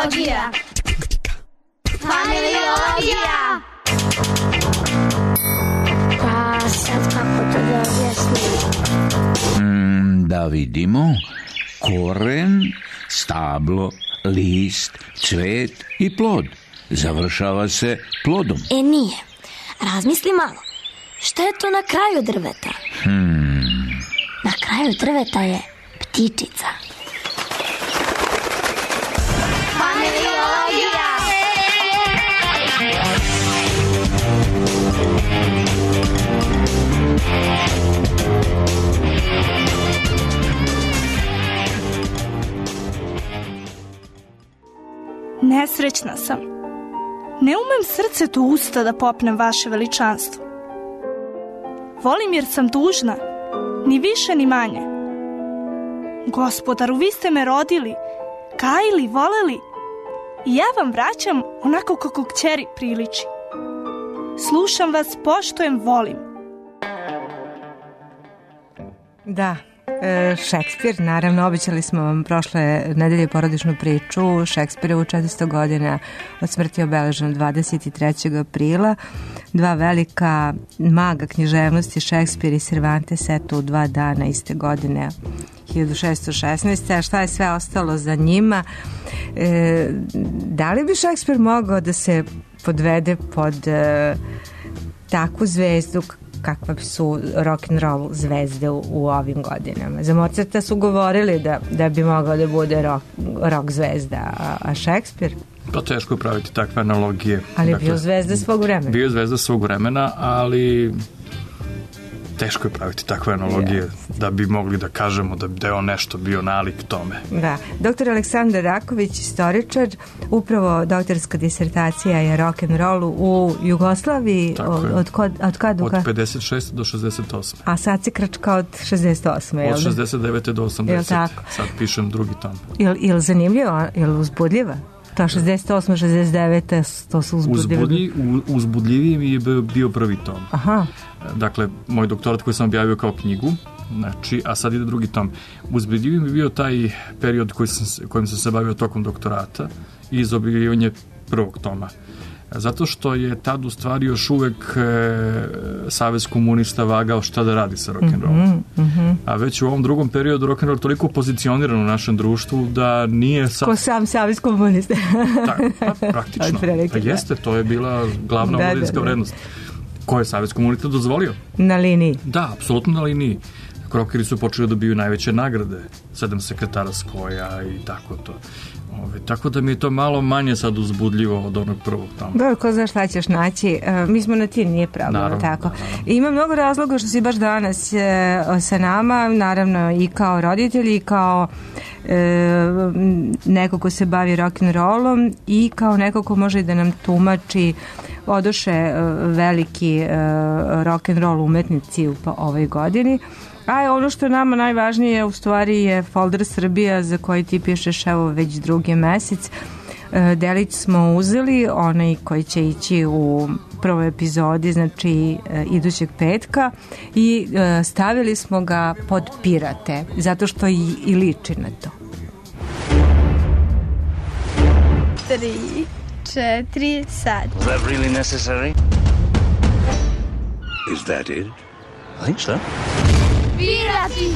Familiologija. Familiologija. Pa sad kako to da objasnim? Da vidimo. Koren, stablo, list, cvet i plod. Završava se plodom. Nije. Razmisli malo. Šta je to na kraju drveta? Na kraju drveta je ptičica. Familiologija. Nesrećna sam. Ne umem srcetu usta da popnem vaše veličanstvo. Volim jer sam tužna, ni više ni manje. Gospodaru, vi ste me rodili, gajili, voleli i ja vam vraćam onako kako kćeri priliči. Slušam vas, poštujem, volim. Da, Šekspir, naravno, obećali smo vam prošle nedelje porodičnu priču. Šekspirovu 400 godina od smrti obeleženo 23. aprila. Dva velika maga književnosti, Šekspir i Cervantes, eto u 2 dana iste godine, 1616. A šta je sve ostalo za njima? Da li bi Šekspir mogao da se podvede pod takvu zvezdu kakva su rock'n'roll zvezde u ovim godinama? Za Mozarta su govorili da bi mogao da bude rock zvezda, a Šekspir? Pa teško je praviti takve analogije. Ali je bio zvezda svog vremena. Bio je zvezda svog vremena, ali teško je praviti takve analogije da bi mogli da kažemo da je on nešto bio nalik tome. Da. Doktor Aleksandar Raković, istoričar, upravo doktorska disertacija je rock'n'rollu u Jugoslaviji. Od kad? Od 56. do 68. A sad se krčka od 68. Od 69. do 80. Sad pišem drugi tom. Ili zanimljivo, ili uzbudljiva? Ta 68. 69. to su uzbudljivi. Uzbudljiviji mi je bio prvi tom. Aha. Dakle, moj doktorat koji sam objavio kao knjigu, znači, a sad ide drugi tom. Uzbudljiviji mi je bio taj period kojim sam se bavio tokom doktorata i iz objavljivanja prvog toma. Zato što je tad u stvari još uvek Savez komunista vagao šta da radi sa rock'n'rollom. A već u ovom drugom periodu rock'n'roll toliko pozicioniran u našem društvu da nije sad... Ko sam Savez komunista. Praktično. Pa jeste, to je bila glavna omladinska vrednost. Ko je Savez komunista dozvolio? Na liniji. Da, apsolutno na liniji. Rockeri su počeli da dobiju najveće nagrade. 7 sekretara Skoja i tako to. Tako da mi je to malo manje sad uzbudljivo od onog prvog tamo. Dobro, ko zna šta ćeš naći. Mi smo na ti, nije pravno, tako. Ima mnogo razloga što si baš danas sa nama, naravno i kao roditelj i kao neko ko se bavi rock'n'rollom i kao neko ko može da nam tumači odoše veliki rock'n'roll umetnici u ovoj godini. A ono što nama najvažnije u stvari je folder Srbija za koji ti pišeš evo već drugi mesec. Delić smo uzeli, onaj koji će ići u prvoj epizodi, znači idućeg petka, i stavili smo ga pod pirate, zato što i liči na to. 3, 4, sad. Is that really necessary? Is that it? I think so. Pirati!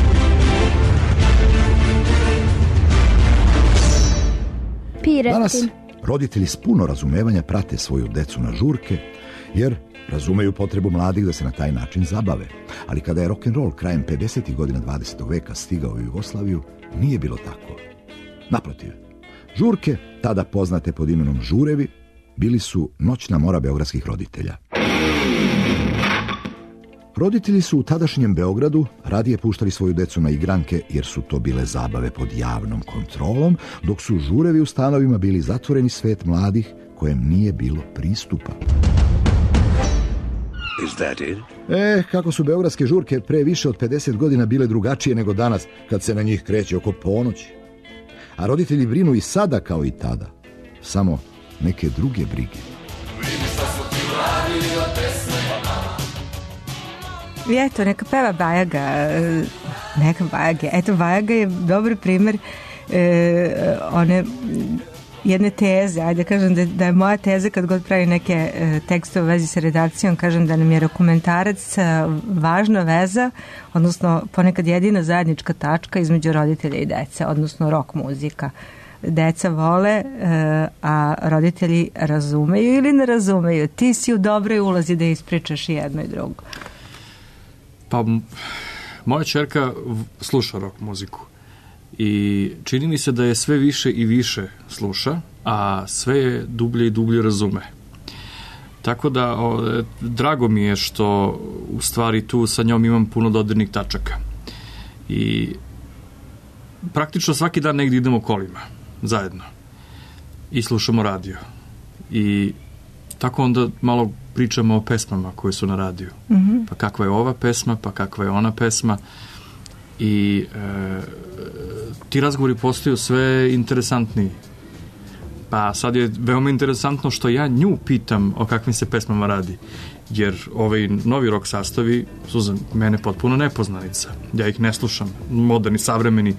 Danas roditelji s puno razumevanja prate svoju decu na žurke, jer razumeju potrebu mladih da se na taj način zabave. Ali kada je rock'n'roll krajem 50. godina 20. veka stigao u Jugoslaviju, nije bilo tako. Naprotiv, žurke, tada poznate pod imenom žurevi, bili su noćna mora beogradskih roditelja. Roditelji su u tadašnjem Beogradu radije puštali svoju decu na igranke jer su to bile zabave pod javnom kontrolom, dok su žurevi u stanovima bili zatvoreni svet mladih kojem nije bilo pristupa. Is that it? Kako su beogradske žurke pre više od 50 godina bile drugačije nego danas kad se na njih kreće oko ponoći. A roditelji brinu i sada kao i tada, samo neke druge brige. I eto, neka peva Bajaga, neka Bajage. Eto, Bajaga je dobar primer one jedne teze, ajde kažem da je moja teza kad god pravi neke tekstove u vezi sa redakcijom, kažem da nam je dokumentarac važna veza, odnosno ponekad jedina zajednička tačka između roditelja i dece, odnosno rock muzika. Deca vole, a roditelji razumeju ili ne razumeju. Ti si u dobroj ulazi da ispričaš jedno i drugo. Pa, moja ćerka sluša rock muziku i čini mi se da je sve više i više sluša, a sve je dublje i dublje razume. Tako da, drago mi je što u stvari tu sa njom imam puno dodirnih tačaka. I praktično svaki dan negdje idemo kolima, zajedno. I slušamo radio. I tako onda malo pričamo o pesmama koje su na radiju. Mm-hmm. Pa kakva je ova pesma, pa kakva je ona pesma. I ti razgovori postaju sve interesantniji. Pa sad je veoma interesantno što ja nju pitam o kakvim se pesmama radi. Jer ovaj novi rock sastavi su za mene potpuno nepoznanica. Ja ih ne slušam. Moderni, savremeni,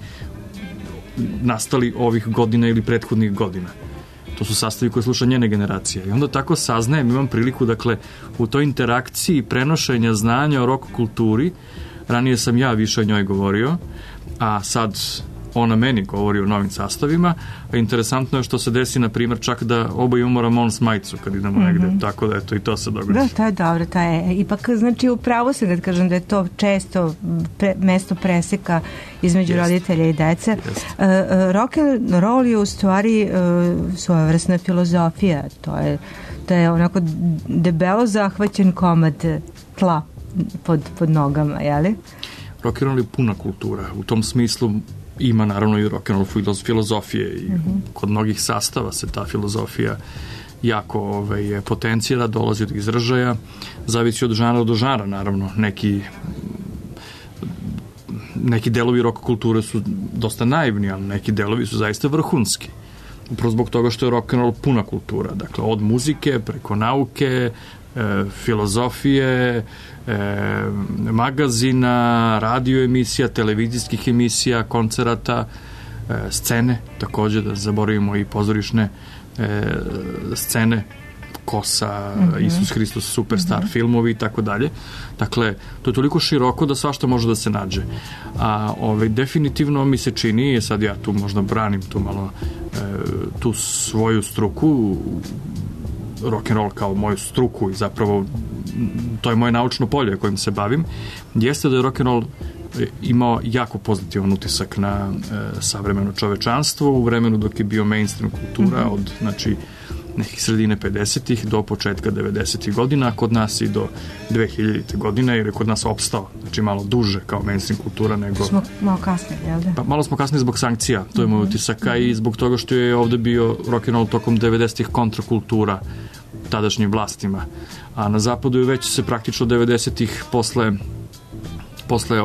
nastali ovih godina ili prethodnih godina. To su sastavi koje sluša njene generacije. I onda tako saznajem, imam priliku, dakle, u toj interakciji prenošenja znanja o rock kulturi, ranije sam ja više o njoj govorio, a sad ona meni govori o novim sastavima, a interesantno je što se desi, na primjer, čak da oba imamo Ramones majicu kad idemo negde, tako da eto i to se događa. Da, to je dobro, to je. Ipak, znači, upravo se kad kažem da je to često mesto preseka između roditelja i dece. Rock and roll je u stvari svojevrsna filozofija, to je onako debelo zahvaćen komad tla pod nogama, jeli? Rock and roll je puna kultura, u tom smislu ima naravno i rock and roll filozofije i kod mnogih sastava se ta filozofija jako potencijira, dolazi od izražaja, zavisi od žanra do žanra, naravno. Neki delovi rock kulture su dosta naivni, ali neki delovi su zaista vrhunski. Upravo zbog toga što je rock and roll puna kultura, dakle od muzike preko nauke, filozofije, magazina, radio emisija, televizijskih emisija, koncerata, scene, također da zaboravimo i pozorišne scene, Kosa, Isus Hristos Superstar, filmovi i tako dalje. Dakle, to je toliko široko da svašta može da se nađe. A definitivno mi se čini, sad ja tu možda branim tu malo tu svoju struku, rock and roll kao moju struku i zapravo to je moje naučno polje kojim se bavim, jeste da je rock and roll imao jako pozitivan utisak na savremeno čovečanstvo u vremenu dok je bio mainstream kultura od nekih sredine 50-ih do početka 90-ih godina, kod nas i do 2000-te godine, jer je kod nas opstao, znači malo duže kao mainstream kultura nego... Smo malo kasnije, jel da? Pa malo smo kasnije zbog sankcija, to je moj utisak, i zbog toga što je ovde bio rock and roll tokom 90-ih kontrakultura tadašnjim vlastima. A na zapadu je već se praktično 90-ih posle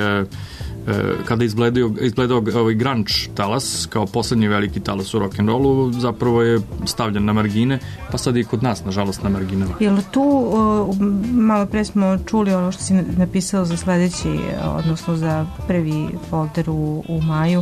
kada izgledao ovaj grunge talas, kao poslednji veliki talas u rock'n'rollu, zapravo je stavljen na margine, pa sad i kod nas, nažalost, na marginama. Jel tu, malo pre smo čuli ono što si napisao za sledeći, odnosno za prvi folder u maju,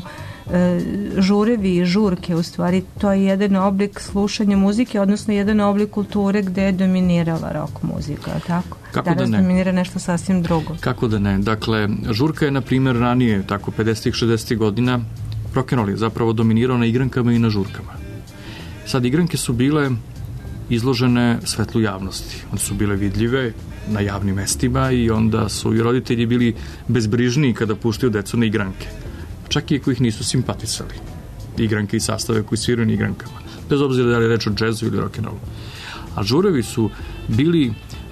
žurevi i žurke, u stvari to je jedan oblik slušanja muzike, odnosno jedan oblik kulture gde je dominirala rock muzika, tako? Kako da ne? Dominira nešto sasvim drugo. Kako da ne? Dakle, žurka je, na primjer, ranije, tako 50-ih, 60-ih godina, rock'n'roll je zapravo dominirao na igrankama i na žurkama. Sad, igranke su bile izložene svetlu javnosti. One su bile vidljive na javnim mestima i onda su i roditelji bili bezbrižniji kada puštaju decu na igranke. Čak i ako ih nisu simpatisali. Igranke i sastave koji sviraju na igrankama. Bez obzira da li je reč o džezu ili rock'n'rollu. A žurevi su bili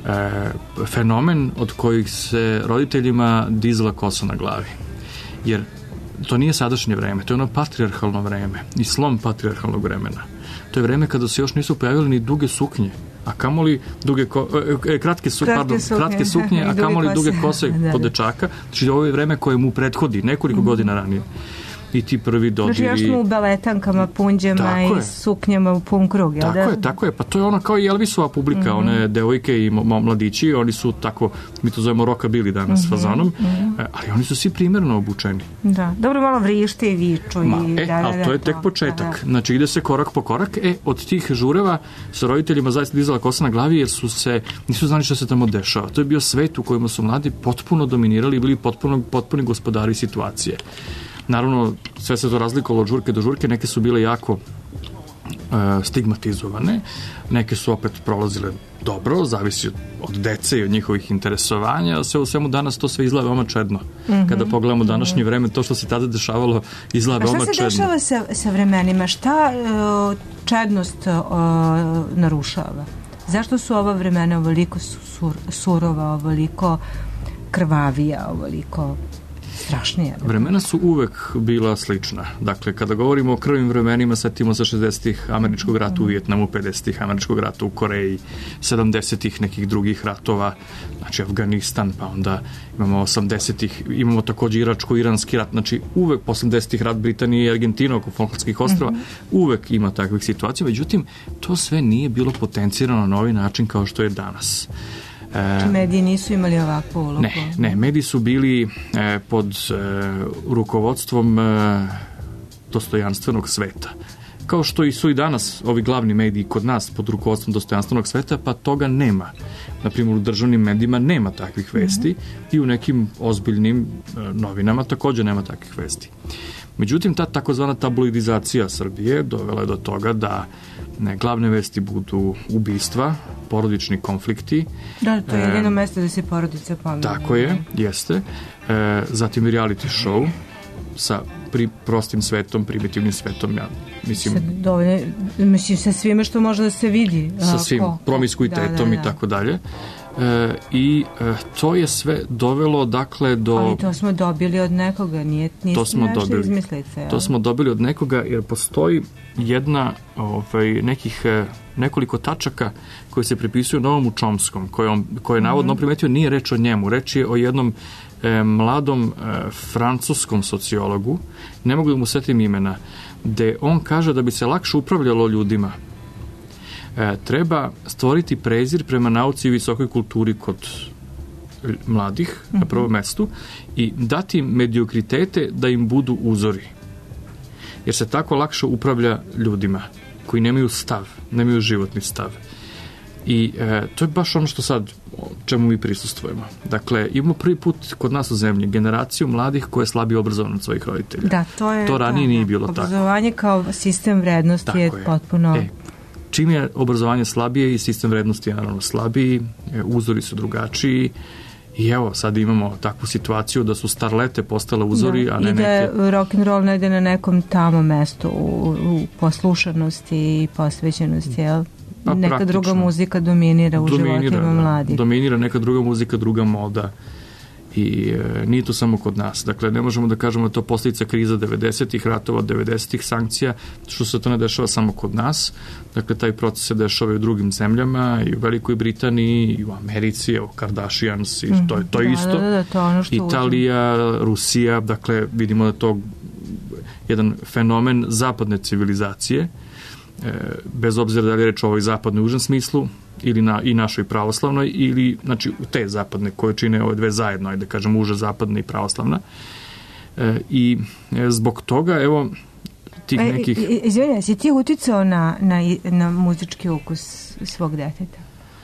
fenomen od kojih se roditeljima dizala kosa na glavi. Jer to nije sadašnje vreme, to je ono patrijarhalno vreme i slom patrijarhalnog vremena. To je vreme kada se još nisu pojavili ni duge suknje, a kamoli kratke suknje, a kamoli duge kose kod dečaka. Znači ovo je vreme koje mu prethodi nekoliko godina ranije. i ti prvi dodiri. Znači još smo u beletankama, punđama i suknjama u pun krug, jel da? Tako je, pa to je ono kao i Elvisova publika, one devojke i mladići, oni su tako, mi to zovemo rockabilly danas fazonom, ali oni su svi primjerno obučeni. Da, dobro, malo vrište i viču. Ali to je tek početak. Znači ide se korak po korak. Od tih žureva sa roditeljima zaista dizala kosa na glavi jer nisu znali što se tamo dešava. To je bio svet u kojem su mladi potpuno dominirali i bili potpuni gospodari situacije. Naravno, sve se to razlikovalo od žurke do žurke, neke su bile jako stigmatizovane, neke su opet prolazile dobro, zavisi od dece i od njihovih interesovanja, sve u svemu danas to sve izgleda veoma čedno. Kada pogledamo današnje vreme, to što se tada dešavalo izgleda veoma čedno. A šta se dešava sa vremenima? Šta čednost narušava? Zašto su ova vremena ovoliko surova, ovoliko krvavija, ovoliko strašnije? Vremena su uvek bila slična. Dakle, kada govorimo o krvim vremenima, setimo se 60-ih američkog rata u Vijetnamu, 50-ih američkog rata u Koreji, 70-ih nekih drugih ratova, znači Afganistan, pa onda imamo 80-ih, imamo takođe iračko-iranski rat, znači uvek po 80-ih rat Britanije i Argentina oko Falklandskih ostrava, uvek ima takvih situacija, međutim, to sve nije bilo potencirano na novi način kao što je danas. Mediji nisu imali ovakvu ulogu? Ne, mediji su bili pod rukovodstvom dostojanstvenog sveta. Kao što su i danas ovi glavni mediji kod nas pod rukovodstvom dostojanstvenog sveta, pa toga nema. Naprimjer, u državnim medijima nema takvih vesti i u nekim ozbiljnim novinama takođe nema takvih vesti. Međutim, ta takozvana tabloidizacija Srbije dovela je do toga da glavne vesti budu ubistva, porodični konflikti. Da, to je jedino mesto da se porodica pomene. Tako je, jeste. Zatim reality show sa prostim svetom, primitivnim svetom, ja mislim... Sa svime što može da se vidi. Sa svim promiskuitetom i tako dalje. I to je sve dovelo dakle do... Ali to smo dobili od nekoga, nismo našli izmislice. To smo dobili od nekoga jer postoji nekoliko tačaka koje se pripisuju Noamu Chomskom, koje je navodno primetio, nije reč o njemu, reč je o jednom mladom francuskom sociologu, ne mogu da mu setim imena, gde on kaže da bi se lakše upravljalo ljudima, treba stvoriti prezir prema nauci i visokoj kulturi kod mladih na prvom mestu i dati im mediokritete da im budu uzori. Jer se tako lakše upravlja ljudima koji nemaju stav, nemaju životni stav. I to je baš ono što sad čemu mi prisustvujemo. Dakle, imamo prvi put kod nas u zemlji generaciju mladih koje je slabije obrazovano od svojih roditelja. Da, to ranije nije bilo tako. Obrazovanje kao sistem vrednosti tako je potpuno... Čim je obrazovanje slabije i sistem vrednosti je naravno slabiji, uzori su drugačiji i evo sad imamo takvu situaciju da su starlete postale uzori, a ne neke... I da rock'n'roll ne ide na nekom tamo mestu u poslušanosti i posvećenosti, jel? Pa neka praktično. Druga muzika dominira u životima mladih. Dominira neka druga muzika, druga moda. I nije to samo kod nas. Dakle, ne možemo da kažemo da to posljedica kriza 90-ih, ratova 90-ih, sankcija, što se to ne dešava samo kod nas. Dakle, taj proces se dešava i u drugim zemljama, i u Velikoj Britaniji, i u Americi, evo Kardashians, i to je isto. To ono što Italija, Rusija, dakle, vidimo da to jedan fenomen zapadne civilizacije, bez obzira da li je reč o ovoj zapadnoj užem smislu, ili i našoj pravoslavnoj, ili znači u te zapadne koje čine ove dve zajedno, ajde kažem uža zapadna i pravoslavna. I zbog toga, evo, tih nekih... Izvini, si ti uticao na muzički ukus svog deteta?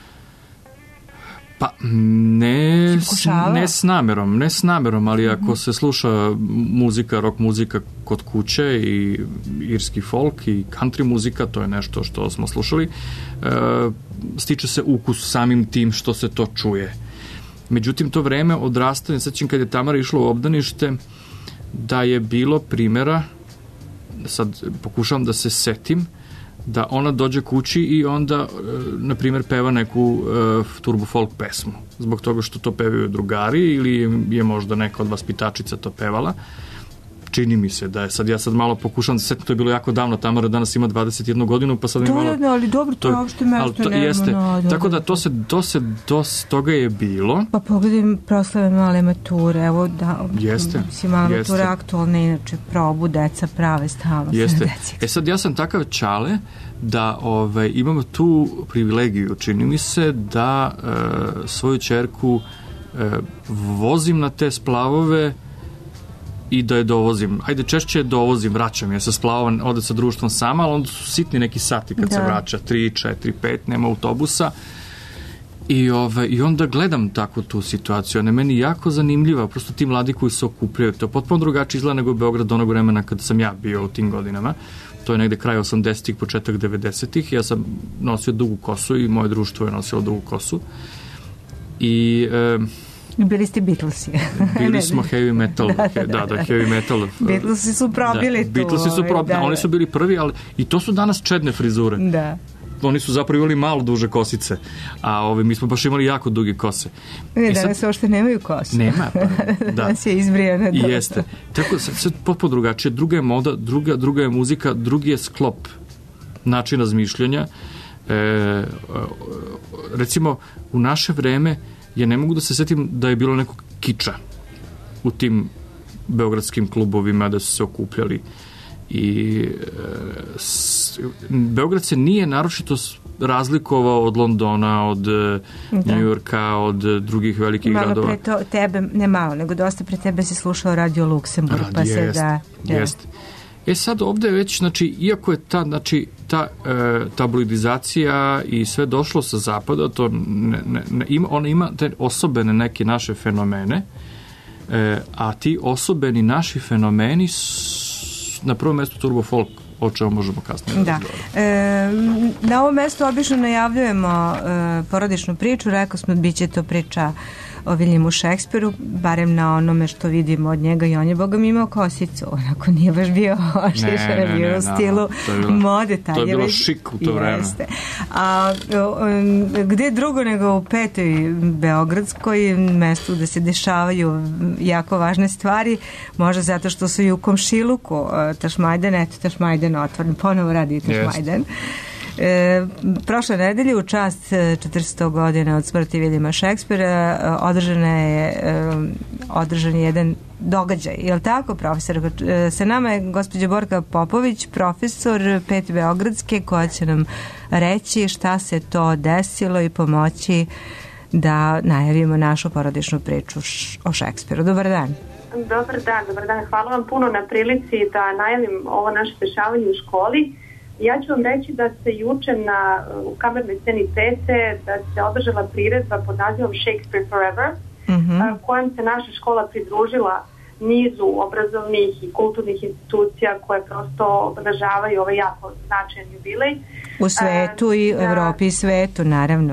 Pa ne s namerom, ali ako se sluša muzika, rock muzika kod kuće i irski folk i country muzika, to je nešto što smo slušali, stiče se ukus samim tim što se to čuje. Međutim, to vreme odrastanja, sećam kad je Tamara išla u obdanište, da je bilo primjera, sad pokušavam da se setim, da ona dođe kući i onda, na primjer, peva neku turbo folk pesmu. Zbog toga što to pevaju drugari ili je možda neka od vaspitačica to pevala. Čini mi se da je sad, ja sad malo pokušam da setim, to je bilo jako davno, Tamara danas ima 21 godinu, pa sad mi malo... Ali dobro, to je uopšte mesto nema. Tako da toga je bilo. Pa pogledaj proslave male mature, evo da... Jeste. Male mature aktualne, inače probu, deca prave stalno. Jeste. Sad ja sam takav čale da imamo tu privilegiju, čini mi se, da svoju ćerku vozim na te splavove i da je dovozim. Ajde, češće je dovozim, vraćam je sa splavova, ode sa društvom sama, ali onda su sitni neki sati kad se vraća, 3, 4, 5, nema autobusa. I onda gledam tako tu situaciju. Ona je meni jako zanimljiva, prosto ti mladi koji se okupljaju. To je potpuno drugačije izgleda nego Beograd onog vremena kada sam ja bio u tim godinama. To je negde kraj 80-ih, početak 90-ih. Ja sam nosio dugu kosu i moje društvo je nosilo dugu kosu. I... Bili ste Beatlesi. Bili smo heavy metal. Da, heavy metal. Beatlesi su probili tu. Beatlesi su probili, oni su bili prvi, ali i to su danas čedne frizure. Da. Oni su zapravo imali malo duže kosice, a mi smo baš imali jako duge kose. Danas se ošte nemaju kose. Nema, pa da. Danas je izbrijana. Jeste. Tako sad potpuno drugačije. Druga je moda, druga je muzika, drugi je sklop način razmišljanja. Recimo, u naše vreme ja ne mogu da se setim da je bilo nekog kiča u tim beogradskim klubovima, da su se okupljali. I Beograd se nije naročito razlikovao od Londona, od New Yorka, od drugih velikih gradova. Malo pre tebe, ne malo, nego dosta pre tebe se slušao Radio Luksemburg, pa se da... Jeste. Sad ovde je već, znači, iako je ta tabloidizacija i sve došlo sa zapada, to ona ima te osobene neke naše fenomene, a ti osobeni naši fenomeni na prvom mestu turbo folk, o čemu možemo kasnije razgovarati. Na ovom mestu obično najavljujemo porodičnu priču, rekao smo da biće to priča o Williamu Shakespeareu, barem na onome što vidimo od njega, i on je Boga mi imao kosicu, onako nije baš bio ošišan, bio u stilu mode. To je bilo šik u to vreme. A gde drugo nego u Petoj Beogradskoj, mestu da se dešavaju jako važne stvari, možda zato što su i u komšiluku Tašmajdan, Tašmajdan otvoren, ponovo radi Tašmajdan. Prošle nedelje u čast 400 godina od smrti Williama Shakespearea održan je jedan događaj. Je li tako, profesor? Sa nama je gospođa Borka Popović, profesor Pete Beogradske, koja će nam reći šta se to desilo i pomoći da najavimo našu porodičnu priču o Shakespeareu. Dobar dan. Dobar dan. Hvala vam puno na prilici da najavim ovo naše dešavanje u školi. Ja ću vam reći da se juče u kamernoj sceni Pete da se održala priredba pod nazivom Shakespeare Forever, kojom se naša škola pridružila nizu obrazovnih i kulturnih institucija koje prosto obeležavaju ovaj jako značajan jubilej. U svetu i Evropi i svetu, naravno.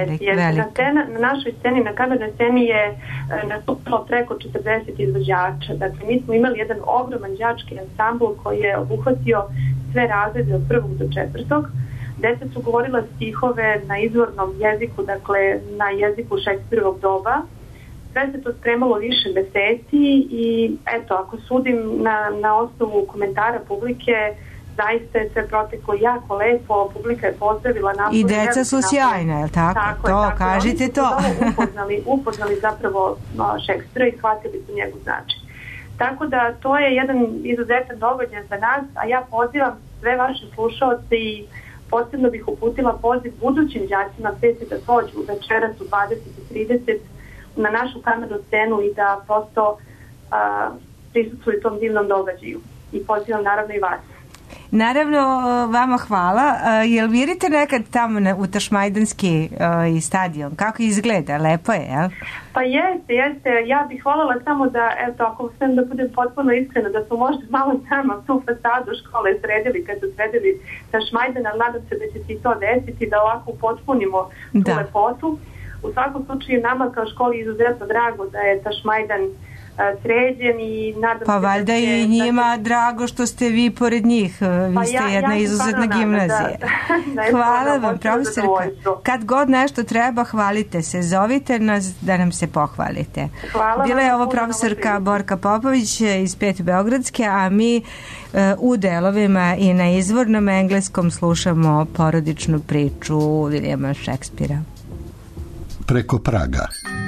Na našoj sceni, na kamernoj sceni je nastupilo preko 40 izvođača. Dakle, mi smo imali jedan ogroman đački ansambl koji je obuhvatio sve razrede od 1. do 4. Deca su govorila stihove na izvornom jeziku, dakle na jeziku Shakespeareovog doba. Sve se to spremalo više meseci i eto, ako sudim na osnovu komentara publike, zaista je sve proteklo jako lepo, publika je pozdravila napor. I deca su sjajna, je li tako? Tako, kažite to. Upoznali zapravo Shakespearea i shvatili su njegov značaj. Tako da to je jedan izuzetan događaj za nas, a ja pozivam sve vaše slušaoce i posebno bih uputila poziv budućim đacima Pete da dođu večeras u 20:30 na našu kamernu scenu i da prosto prisustvuju tom divnom događaju. I pozivam naravno i vas. Naravno, vama hvala. Jel vidite nekad tamo u Tašmajdanski stadion? Kako izgleda? Lepo je, jel? Pa jeste. Ja bih voljela samo da, eto, ako sam da budem potpuno iskrena, da su možda malo nama tu fasadu škole sredili kad su sredili Tašmajdan, ali nadam se da će se to desiti, da ovako potpunimo tu lepotu. U svakom slučaju nama kao školi izuzetno drago da je Tašmajdan sređen i nadam se... Pa valjda je i njima drago što ste vi pored njih. Vi ste jedna izuzetna gimnazija. Hvala vam, profesorka. Kad god nešto treba, hvalite se. Zovite nas da nam se pohvalite. Bila je ovo profesorka Borka Popović iz 5. Beogradske, a mi u delovima i na izvornom engleskom slušamo porodičnu priču Williama Shakespearea. Preko praga.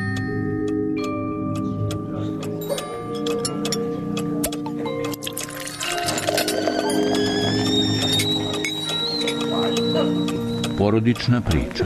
Porodična priča.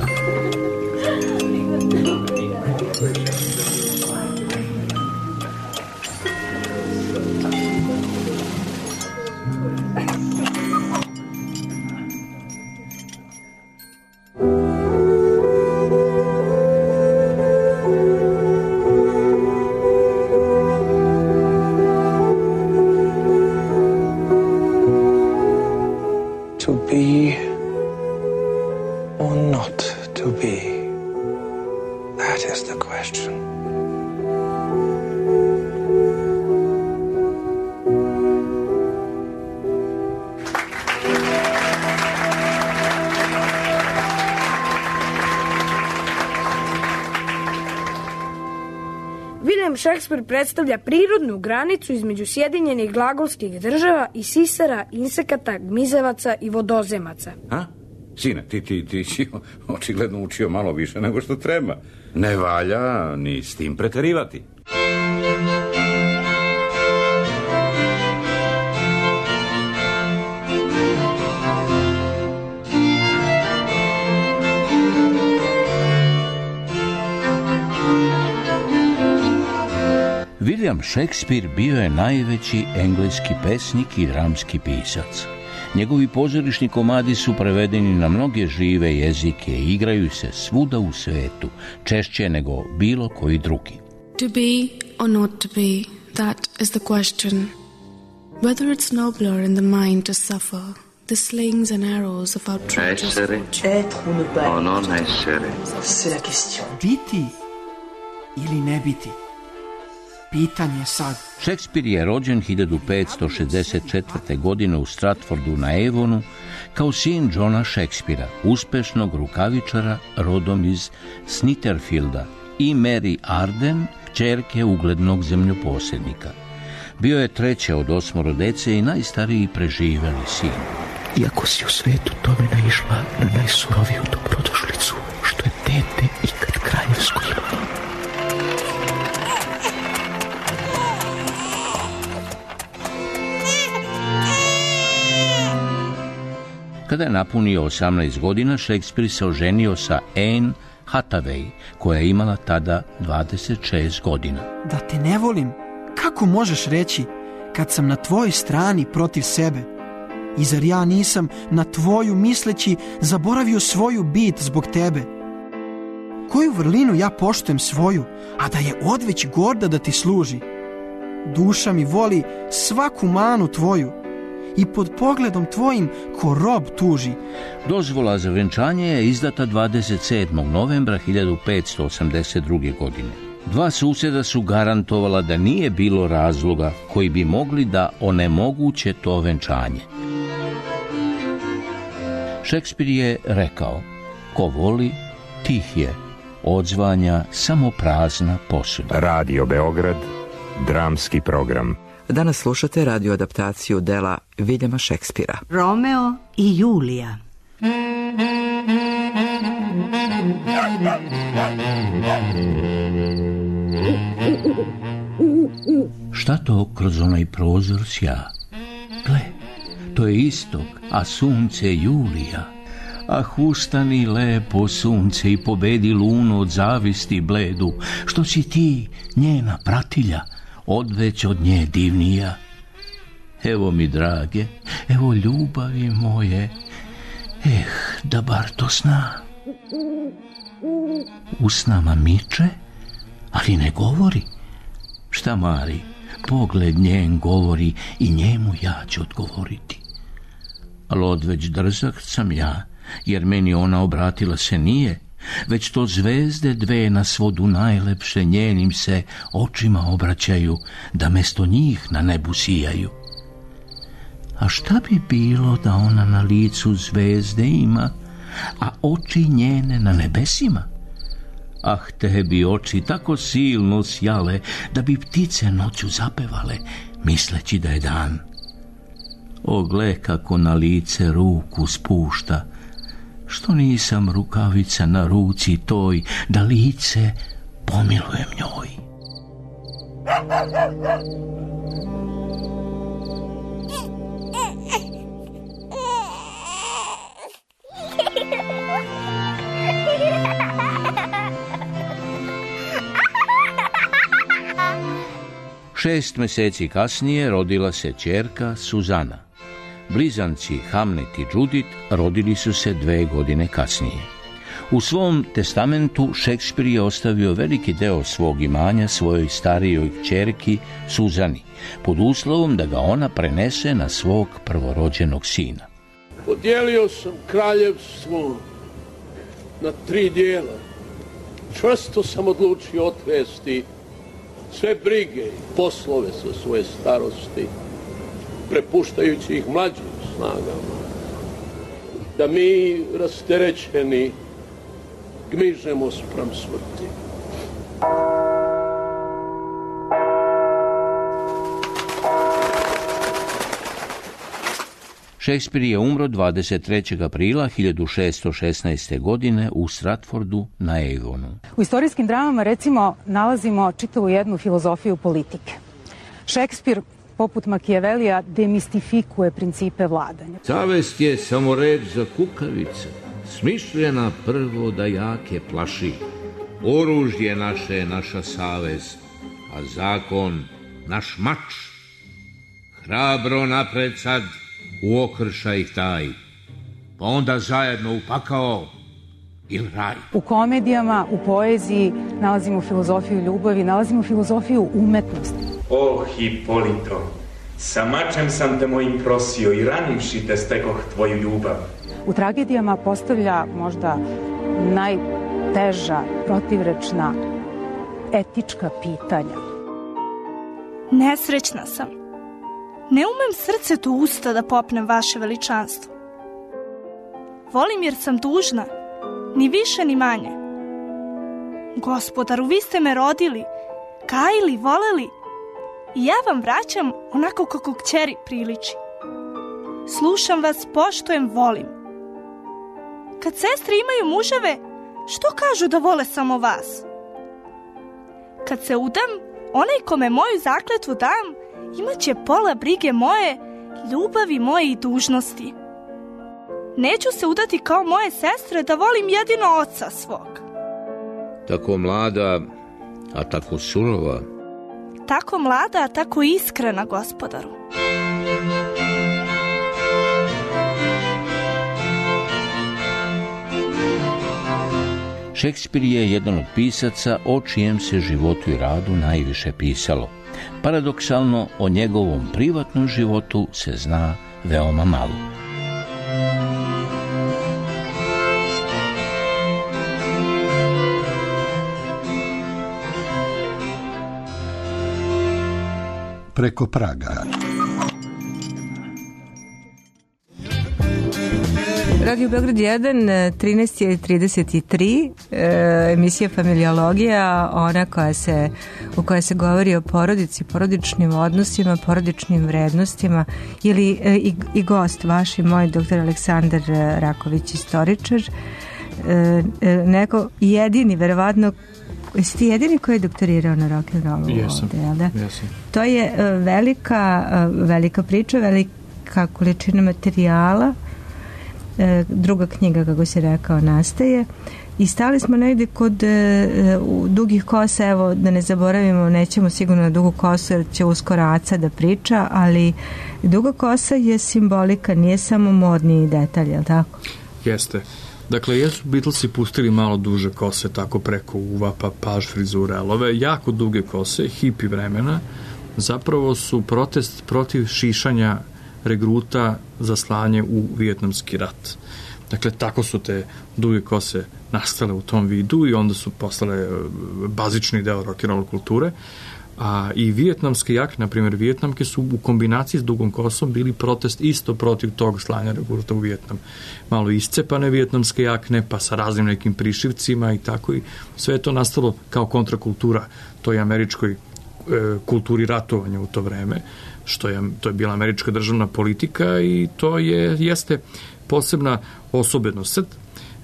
To be or not to be? That is the question. William Shakespeare predstavlja prirodnu granicu između Sjedinjenih glagolskih država i sisara, insekata, gmizevaca i vodozemaca. A? Sine, ti si očigledno učio malo više nego što treba. Ne valja ni s tim preterivati. William Shakespeare bio je najveći engleski pesnik i dramski pisac. Njegovi pozorišni komadi su prevedeni na mnoge žive jezike i igraju se svuda u svetu, češće nego bilo koji drugi. To be or not to be, that is the question. Whether it's nobler in the mind to suffer the slings and arrows of outrageous fortune. Être ou ne pas Oh non, essere. C'est la question. Biti ili ne biti? Pitanje sad. Shakespeare je rođen 1564. godine u Stratfordu na Avonu kao sin Johna Shakespearea, uspešnog rukavičara rodom iz Snitterfielda, i Mary Arden, kćerke uglednog zemljoposjednika. Bio je treće od 8 dece i najstariji preživeli sin. Iako si u svetu tome naišla na najsuroviju dobrodošlicu, što je dete ikad kraljevsko imalo. Kada je napunio 18 godina, Shakespeare se oženio sa Anne Hathaway, koja je imala tada 26 godina. Da te ne volim, kako možeš reći kad sam na tvojoj strani protiv sebe? I zar ja nisam na tvoju misleći zaboravio svoju bit zbog tebe? Koju vrlinu ja poštujem svoju, a da je odveć gorda da ti služi? Duša mi voli svaku manu tvoju i pod pogledom tvojim ko rob tuži. Dozvola za venčanje je izdata 27. novembra 1582. godine. Dva susjeda su garantovala da nije bilo razloga koji bi mogli da onemoguće to venčanje. Shakespeare je rekao: ko voli, tih je, odzvanja samo prazna posuda. Radio Beograd, dramski program. Danas slušate radio adaptaciju dela Williama Shakespearea. Romeo i Julija. Šta to kroz onaj prozor sja? Gle, to je istok, a sunce Julija. Ah, ustani lepo sunce i pobedi lunu od zavisti bledu, što si ti njena pratilja, odveć od nje divnija. Evo mi drage, evo ljubavi moje, da bar to zna. Usnama miče, ali ne govori. Šta mari, pogled njen govori i njemu ja ću odgovoriti. Ali odveć drzak sam ja, jer meni ona obratila se nije, već to zvezde dve na svodu najlepše njenim se očima obraćaju, da mesto njih na nebu sijaju. A šta bi bilo da ona na licu zvezde ima, a oči njene na nebesima? Ah, te bi oči tako silno sjale, da bi ptice noću zapevale, misleći da je dan. O, gle kako na lice ruku spušta, što nisam rukavica na ruci toj, da lice pomilujem njoj. Šest meseci kasnije rodila se ćerka Suzana. Blizanci Hamlet i Judith rodili su se 2 godine kasnije. U svom testamentu Šekspir je ostavio veliki deo svog imanja svojoj starijoj ćerki Suzani, pod uslovom da ga ona prenese na svog prvorođenog sina. Podijelio sam kraljevstvo na 3 dijela. Čvrsto sam odlučio otvesti sve brige i poslove sa svoje starosti, prepuštajući ih mlađim snagama, da mi rasterećeni gmižemo spram smrti. Šekspir je umro 23. aprila 1616. godine u Stratfordu na Avonu. U istorijskim dramama, recimo, nalazimo čitavu jednu filozofiju politike. Šekspir, poput Makijavelija, demistifikuje principe vladanja. Savest je samo reč za kukavice, smišljena prvo da jake plaši. Oružje naše je naša savest, a zakon naš mač. Hrabro napred sad, u okršaj taj, pa onda zajedno u pakao ili raj. U komedijama, u poeziji nalazimo filozofiju ljubavi, nalazimo filozofiju umetnosti. O, Hipolito, sa mačem sam te mojim prosio i ranivši te stekoh tvoju ljubav. U tragedijama postavlja možda najteža, protivrečna, etička pitanja. Nesrećna sam. Ne umem srcetu usta da popnem vaše veličanstvo. Volim jer sam tužna, ni više ni manje. Gospodaru, vi ste me rodili, gajili, voleli i ja vam vraćam onako kako kćeri priliči. Slušam vas, poštujem, volim. Kad sestre imaju muževe, što kažu da vole samo vas? Kad se udam, onaj kome moju zakletvu dam, imaće pola brige moje, ljubavi moje i dužnosti. Neću se udati kao moje sestre da volim jedino oca svog. Tako mlada, a tako surova. Tako mlada, a tako iskrena, gospodaru. Šekspir je jedan od pisaca o čijem se životu i radu najviše pisalo. Paradoksalno, o njegovom privatnom životu se zna veoma malo. Preko praga. Radio Beograd 1, 13:33, emisija Familiologija, ona u kojoj se govori o porodici, porodičnim odnosima, porodičnim vrednostima, ili i gost vaš i moj, dr. Aleksandar Raković, istoričar, neko jedini, verovatno, jesi ti jedini koji je doktorirao na rock'n'rollu? Jesam. To je velika priča, velika količina materijala. Druga knjiga, kako si rekao, nastaje i stali smo negdje kod dugih kosa. Evo, da ne zaboravimo, nećemo sigurno na dugu kosu jer će uskoro Aca da priča, ali duga kosa je simbolika, nije samo modni detalj, je li tako? Jeste. Dakle, jesu Beatlesi pustili malo duže kose tako preko uvapa, paž frizure, ali ove jako duge kose, hipi vremena, zapravo su protest protiv šišanja regruta za slanje u Vijetnamski rat. Dakle, tako su te duge kose nastale u tom vidu i onda su postale bazični deo rock'n'roll kulture. I vijetnamske jakne, na primjer, vijetnamke su u kombinaciji s dugom kosom bili protest isto protiv tog slanja regruta u Vijetnam. Malo iscepane vijetnamske jakne, pa sa raznim nekim prišivcima i tako, i sve je to nastalo kao kontrakultura toj američkoj kulturi ratovanja u to vreme, to je bila američka državna politika i to jeste posebna osobenost. Sad,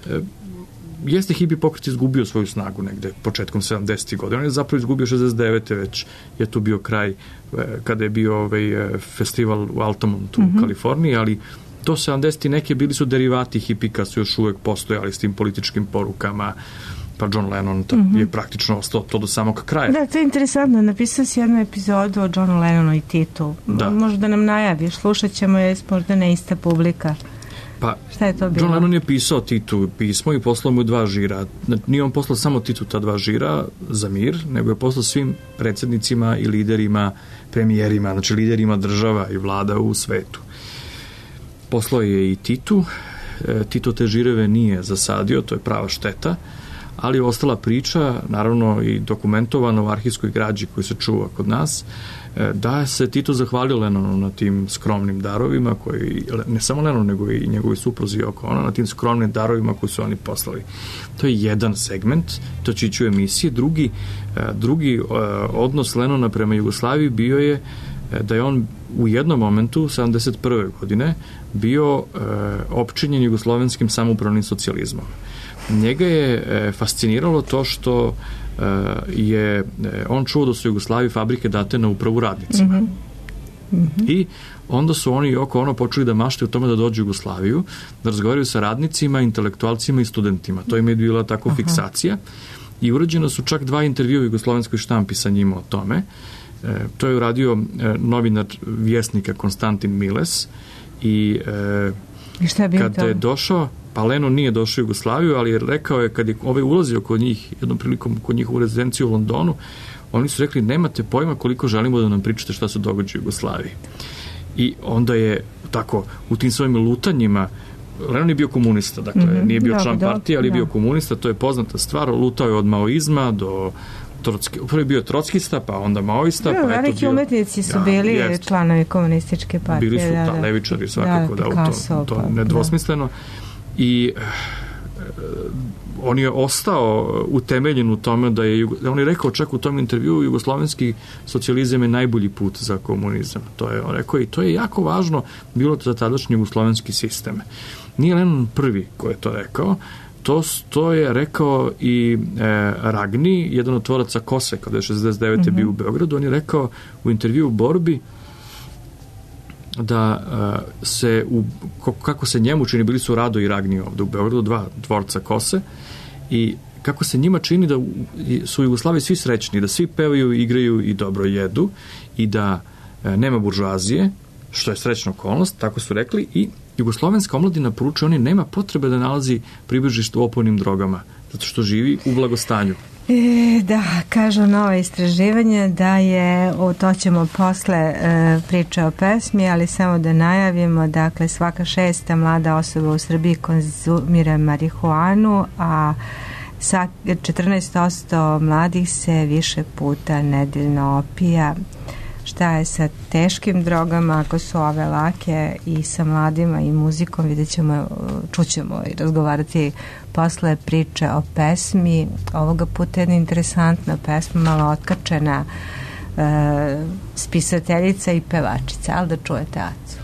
jeste hippie pokret izgubio svoju snagu negde početkom 70. godina. On je zapravo izgubio 69. već je tu bio kraj kada je bio festival u Altamontu u Kaliforniji, ali do 70. neke bili su derivati hippika, su još uvek postojali s tim političkim porukama, pa John Lennon je praktično ostao to do samog kraja. Da, to je interesantno. Napisao si jednu epizodu o Johnu Lennonu i Titu. Možda nam najaviš, slušat ćemo je možda ne ista publika. Pa, šta je to bilo? John Lennon je pisao Titu pismo i poslao mu 2 žira. Nije on poslao samo Titu ta 2 žira za mir, nego je poslao svim predsjednicima i liderima, premijerima, znači liderima država i vlada u svetu. Poslao je i Titu. Tito te žireve nije zasadio, to je prava šteta, ali je ostala priča, naravno i dokumentovana u arhivskoj građi koji se čuva kod nas, da se Tito zahvalio Lennonu na tim skromnim darovima, koji, ne samo Lennon, nego i njegovi supruzi oko ona, na tim skromnim darovima koji su oni poslali. To je jedan segment, to će ići u emisiji. Drugi odnos Lennona prema Jugoslaviji bio je da je on u jednom momentu, 71. godine, bio opčinjen jugoslovenskim samoupravnim socijalizmom. Njega je fasciniralo to što je on čuo da su u Jugoslaviji fabrike date na upravu radnicima. I onda su oni oko ono počeli da maštaju o tome da dođu u Jugoslaviju, da razgovaraju sa radnicima, intelektualcima i studentima. To im je bila tako fiksacija i urađeno su čak 2 intervjua u jugoslovenskoj štampi sa njima o tome. To je uradio novinar Vjesnika Konstantin Miles i kada je došao, pa Lennon nije došao u Jugoslaviju, ali rekao je kad je ulazio kod njih, jednom prilikom kod njih u rezidenciju u Londonu, oni su rekli, nemate pojma koliko želimo da nam pričate šta se događa u Jugoslaviji. I onda je tako, u tim svojim lutanjima, Lennon je bio komunista, dakle, nije bio član partije, ali je bio komunista, to je poznata stvar, lutao je od maoizma do prvo je bio trockista, pa onda maoista. Pa veliki umetnici su bili članovi komunističke partije. Bili su levičari svakako, to nedvosmisleno. I on je ostao utemeljen u tome da je, on je rekao čak u tom intervjuu, jugoslovenski socijalizam je najbolji put za komunizam. To je on rekao i to je jako važno bilo za tadašnji jugoslovenski sistem. Nije Lennon prvi ko je to rekao, to je rekao i Ragni, jedan od tvoraca Kose, kada je 69. bio u Beogradu. On je rekao u intervju u Borbi da kako se njemu čini, bili su Rado i Ragni ovde u Beogradu, 2 tvorca Kose, i kako se njima čini da su u Jugoslaviji svi srećni, da svi pevaju, igraju i dobro jedu i da nema buržoazije, što je srećna okolnost, tako su rekli, i jugoslovenska omladina poručuje, oni nema potrebe da nalazi pribežište u opojnim drogama, zato što živi u blagostanju. Da, kažu nova istraživanja da je, to ćemo posle priče o pesmi, ali samo da najavimo, dakle svaka 6. mlada osoba u Srbiji konzumira marihuanu, a 14% mladih se više puta nedeljno opija. Šta je sa teškim drogama, ako su ove lake, i sa mladima i muzikom, vidjet ćemo, čućemo i razgovarati posle priče o pesmi. Ovoga puta jedna interesantna pesma, malo otkačena, spisateljica i pevačica, ali da čujete Acu.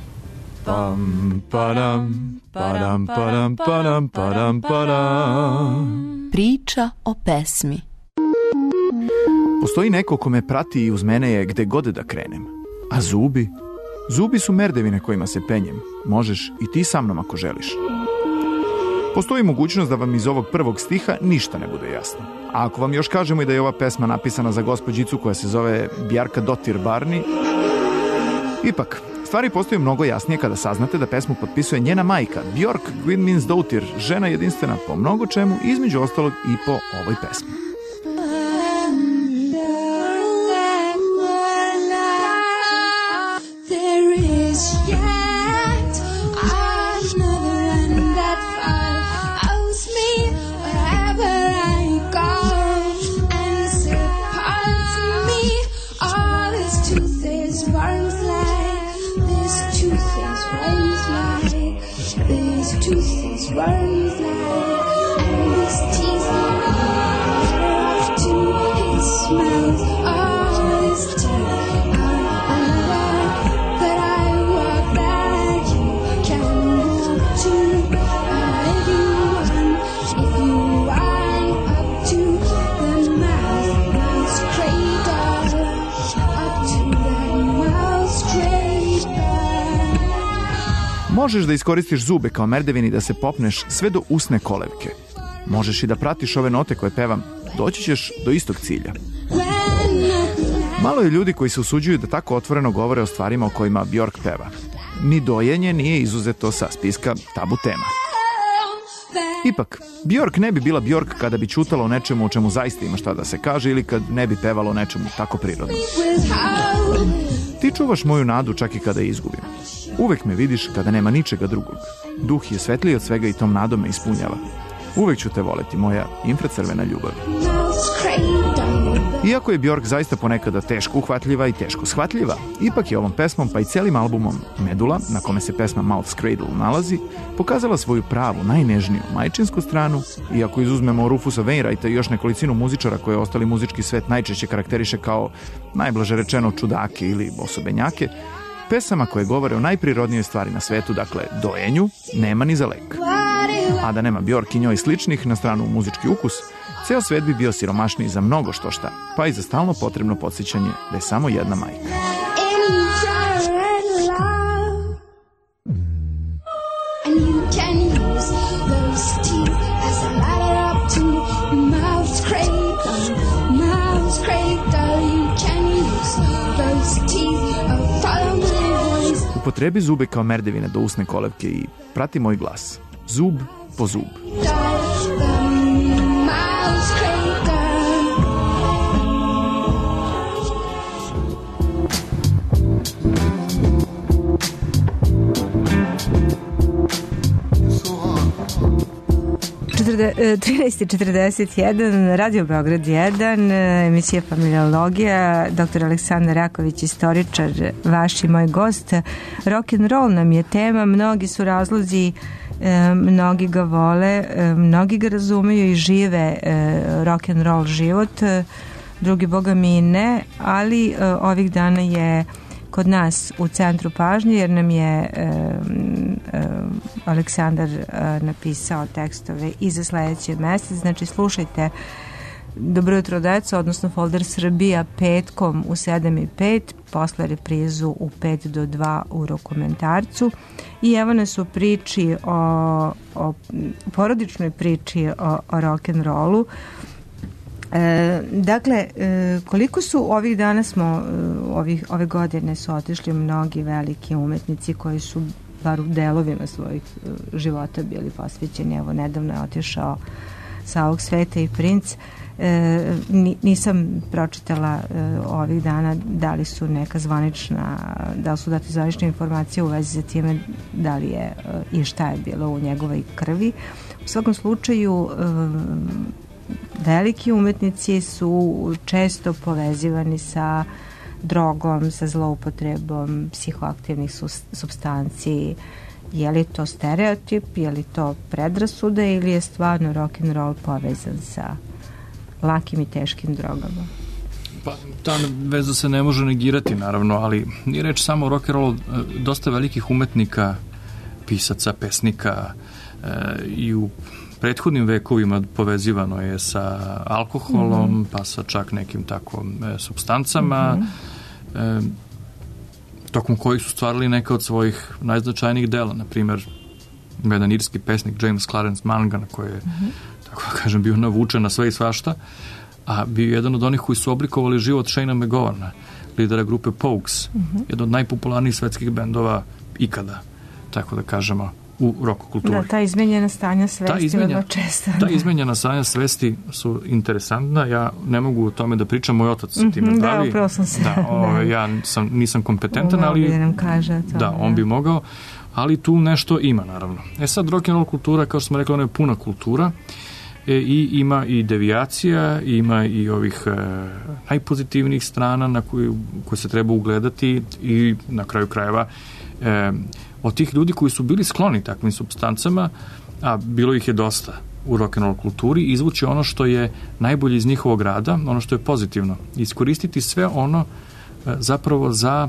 Priča o pesmi. Postoji neko ko me prati i uz mene je gde god da krenem. A zubi? Zubi su merdevine kojima se penjem. Možeš i ti sa mnom ako želiš. Postoji mogućnost da vam iz ovog prvog stiha ništa ne bude jasno. A ako vam još kažemo i da je ova pesma napisana za gospođicu koja se zove Bjarka Dotir Barni, ipak, stvari postaju mnogo jasnije kada saznate da pesmu potpisuje njena majka, Björk Gudmundsdóttir, žena jedinstvena po mnogo čemu, između ostalog i po ovoj pesmi. Yet another and that far. Možeš da iskoristiš zube kao merdevini da se popneš sve do usne kolevke. Možeš i da pratiš ove note koje pevam, doći ćeš do istog cilja. Malo je ljudi koji se usuđuju da tako otvoreno govore o stvarima o kojima Bjork peva. Ni dojenje nije izuzeto sa spiska tabu tema. Ipak, Bjork ne bi bila Bjork kada bi ćutala o nečemu o čemu zaista ima šta da se kaže ili kad ne bi pevala o nečemu tako prirodno. Ti čuvaš moju nadu čak i kada je izgubim. Uvek me vidiš kada nema ničega drugog. Duh je svetliji od svega i tom nadom me ispunjava. Uvek ću te voleti, moja infracrvena ljubav. Iako je Bjork zaista ponekada teško uhvatljiva i teško shvatljiva, ipak je ovom pesmom pa i celim albumom Medula, na kome se pesma Mouth's Cradle nalazi, pokazala svoju pravu, najnežniju majčinsku stranu, i ako izuzmemo Rufusa Wainwrighta i još nekolicinu muzičara koje ostali muzički svet najčešće karakteriše kao, najblaže rečeno, čudake ili osobenjake, pesama koje govore o najprirodnijoj stvari na svetu, dakle dojenju, nema ni za lek. A da nema Bjork i njoj sličnih na stranu muzički ukus, ceo svet bi bio siromašniji za mnogo što šta, pa i za stalno potrebno podsjećanje da je samo jedna majka. Upotrebi zube kao merdevine do usne kolevke i prati moj glas. Zub po zub. 13.41, Radio Beograd 1, emisija Familiologija, dr. Aleksandar Raković, istoričar, vaš i moj gost. Rock'n'roll nam je tema, mnogi su razlozi, mnogi ga vole, mnogi ga razumeju i žive rock'n'roll život, drugi boga mi ne, ali ovih dana je kod nas u centru pažnje, jer nam je Aleksandar napisao tekstove i za sledeći mesec. Znači, slušajte Dobro jutro, deco, odnosno Folder Srbija petkom u 7:05, posle reprizu u 5 do 2 u Rokomentarcu. I evo nas u priči o porodičnoj priči o rock'n'rollu. Dakle, koliko su ovih dana ove godine su otišli mnogi veliki umetnici koji su bar u delovima svojih života bili posvećeni. Evo, nedavno je otišao sa ovog sveta i princ. Nisam pročitala ovih dana da li su neka zvanična, da li su date zvanične informacije u vezi sa time da li je i šta je bilo u njegovoj krvi. U svakom slučaju, veliki umetnici su često povezivani sa drogom, sa zloupotrebom psihoaktivnih supstanci. Je li to stereotip, je li to predrasuda ili je stvarno rock'n'roll povezan sa lakim i teškim drogama? Pa, ta veza se ne može negirati, naravno, ali nije reč samo o rock'n'rollu. Dosta velikih umetnika, pisaca, pesnika i u prethodnim vekovima povezivano je sa alkoholom, pa sa čak nekim tako supstancama, tokom kojih su stvarali neka od svojih najznačajnijih dela. Na primjer, jedan irski pesnik James Clarence Mangan, koji je, tako kažem, bio navučen na sve i svašta, a bio jedan od onih koji su oblikovali život Shane'a McGovana, lidera grupe Pogues, jedan od najpopularnijih svetskih bendova ikada, tako da kažemo, u rock kulturi. Da, ta izmenjena stanja svesti vrlo često. Ta izmenjena stanja svesti su interesantna. Ja ne mogu o tome da pričam, moj otac se time bavi. Da, upravo sam se. Ja nisam kompetentan, ali da nam kaže to, da, on bi mogao, ali tu nešto ima, naravno. Sad, rock'n'roll kultura, kao što smo rekli, ona je puna kultura i ima i devijacija, ima i ovih najpozitivnijih strana na koje se treba ugledati i na kraju krajeva od tih ljudi koji su bili skloni takvim supstancama, a bilo ih je dosta u rock'n'roll kulturi, izvući ono što je najbolje iz njihovog rada, ono što je pozitivno. Iskoristiti sve ono zapravo za